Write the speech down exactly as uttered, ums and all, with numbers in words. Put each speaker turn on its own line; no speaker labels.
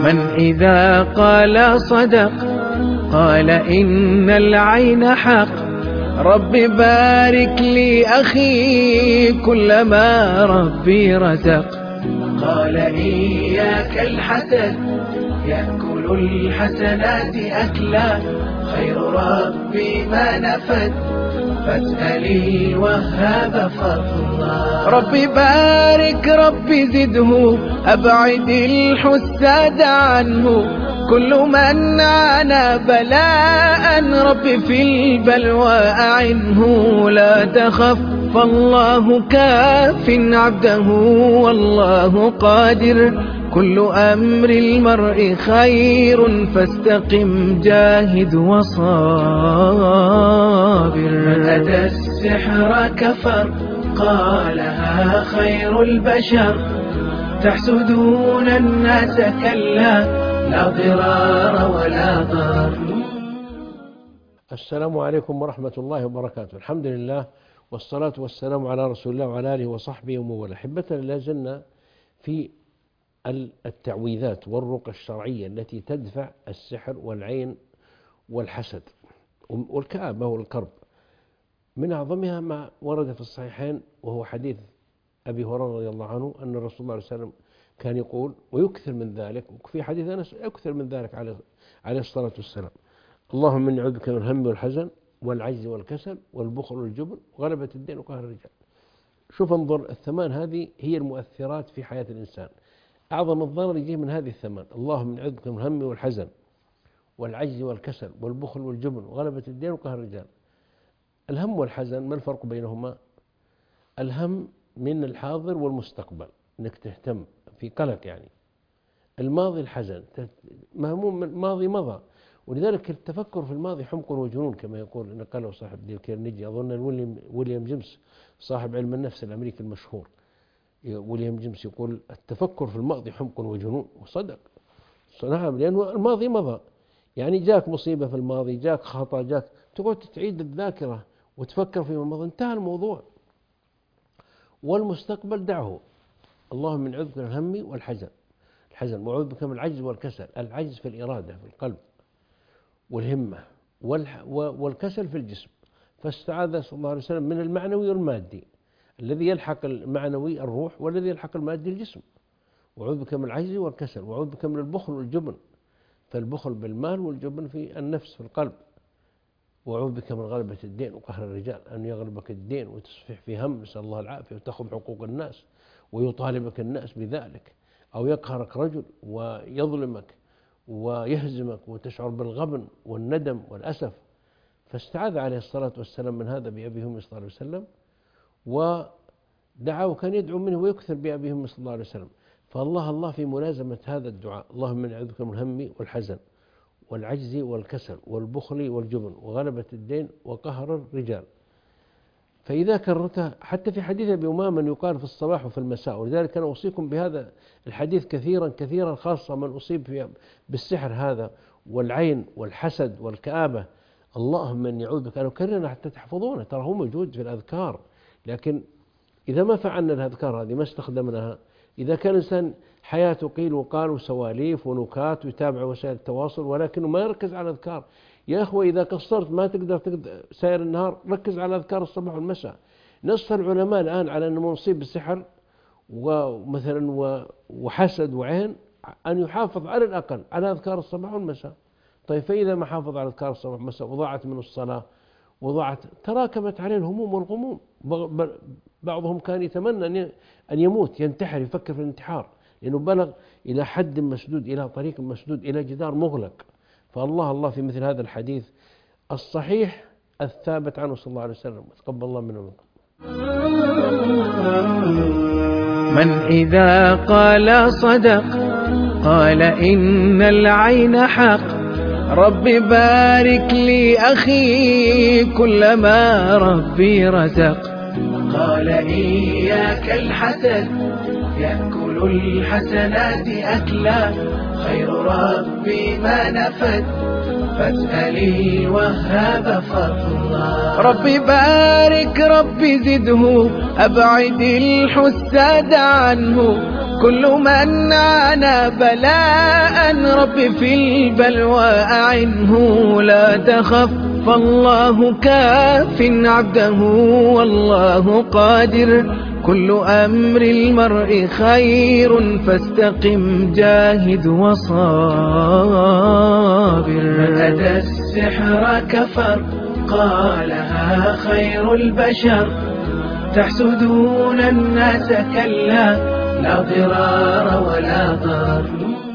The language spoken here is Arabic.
من إذا قال صدق، قال إن العين حق. رب بارك لي أخي كلما ربي رزق. قال إياك الحسد، يأكل الحسنات أكلا. خير ربي ما نفد، فاسألي وهاب فضلا. ربي بارك ربي زده، أبعد الحساد عنه. كل من عانى بلاء ربي في البلوى أعنه. لا تخف فالله كاف عبده، والله قادر. كل أمر المرء خير، فاستقم جاهد وصابر. من أتى السحر كفر، قالها خير البشر. تحسدون الناس كلا، لا ضرار ولا ضرر.
السلام عليكم ورحمة الله وبركاته. الحمد لله والصلاة والسلام على رسول الله وعلى آله وصحبه ومن والاه. أحبتنا، لا زلنا في التعويذات والرقى الشرعية التي تدفع السحر والعين والحسد والكآبة والكرب. من أعظمها ما ورد في الصحيحين، وهو حديث أبي هريرة رضي الله عنه أن الرسول صلى الله عليه وسلم كان يقول، ويكثر من ذلك، وفي حديث أنس يكثر من ذلك عليه عليه الصلاة والسلام: اللهم إني أعوذ بك من الهم والحزن والعجز والكسل والبخل والجبن وغلبة الدين وقهر الرجال. شوف، انظر، الثمان هذه هي المؤثرات في حياة الإنسان. أعظم الضرر يجيه من هذه الثمان: اللهم إني أعوذ بك من الهم والحزن والعجز والكسل والبخل والجبن وغلبة الدين وقهر الرجال. الهم والحزن، ما الفرق بينهما؟ الهم من الحاضر والمستقبل، انك تهتم في قلق يعني. الماضي الحزن، مهموم من الماضي مضى، ولذلك التفكر في الماضي حمق وجنون كما يقول نقله صاحب ديل كارنيجي، اظن ويليام جيمس صاحب علم النفس الامريكي المشهور. ويليام جيمس يقول التفكر في الماضي حمق وجنون، وصدق. نعم، لأنه الماضي مضى. يعني جاك مصيبة في الماضي، جاك خطأ، جاك تقعد تعيد الذاكرة وتفكر فيما مضى، انتهى الموضوع. والمستقبل دعه. اللهم من أعوذ بك من الهم والحزن الحزن وأعوذ بك من العجز والكسل. العجز في الإرادة في القلب والهمة، والكسل في الجسم. فاستعاذ صلى الله عليه وسلم من المعنوي والمادي، الذي يلحق المعنوي الروح والذي يلحق المادي الجسم. وأعوذ بك من العجز والكسل، وأعوذ بك من البخل والجبن. فالبخل بالمال والجبن في النفس في القلب. وأعوذ بك من غلبة الدين وقهر الرجال، أن يغلبك الدين وتصفح في هم، نسأل الله العافية، وتأخذ حقوق الناس ويطالبك الناس بذلك، أو يقهرك رجل ويظلمك ويهزمك وتشعر بالغبن والندم والأسف. فاستعاذ عليه الصلاة والسلام من هذا بأبي هم صلى الله عليه وسلم، ودعا وكان يدعو منه ويكثر بأبي هم صلى الله عليه وسلم. فالله الله في ملازمة هذا الدعاء: اللهم إني أعوذ بك من الهم والحزن والعجز والكسل والبخل والجبن وغلبة الدين وقهر الرجال. فإذا كررتها، حتى في حديث أبي أمامة يقال في الصباح وفي المساء، ولذلك أنا أوصيكم بهذا الحديث كثيرا كثيرا، خاصة من أصيب بالسحر هذا والعين والحسد والكآبة. اللهم إني أعوذ بك، أنا أكررها حتى تحفظونه، ترى هو موجود في الأذكار. لكن إذا ما فعلنا الأذكار هذه، ما استخدمناها، إذا كان الإنسان حياته قيل وقال وسواليف ونكات ويتابع وسائل التواصل ولكنه ما يركز على الأذكار. يا أخوة، إذا قصرت ما تقدر, تقدر سائر النهار، ركز على أذكار الصباح والمساء. نص العلماء الآن على أنه مصيب بالسحر ومثلا وحسد وعين أن يحافظ على الأقل على أذكار الصباح والمساء. طيب، فإذا ما حافظ على أذكار الصباح والمساء وضاعت منه الصلاة وضاعت، تراكمت عليه الهموم والغموم. بعضهم كان يتمنى أن يموت، ينتحر، يفكر في الانتحار، لأنه بلغ إلى حد مسدود، إلى طريق مسدود، إلى جدار مغلق. فالله الله في مثل هذا الحديث الصحيح الثابت عنه صلى الله عليه وسلم. تقبل الله منه ومنكم.
من إذا قال صدق، قال إن العين حق. رب بارك لي أخي كلما ربي رزق. قال إياك الحسد، يأكل الحسنات أكلا. خير ربي ما نفد، فاسألي وهاب فضلا. ربي بارك ربي زده، أبعد الحساد عنه. كل من عانى بلاء رب في البلوى أعنه. لا تخف فالله كاف عبده والله قادر. كل أمر المرء خير فاستقم جاهد وصابر. من أتى السحر كفر قالها خير البشر. تحسدون الناس كلا لا ضرار ولا ضرر.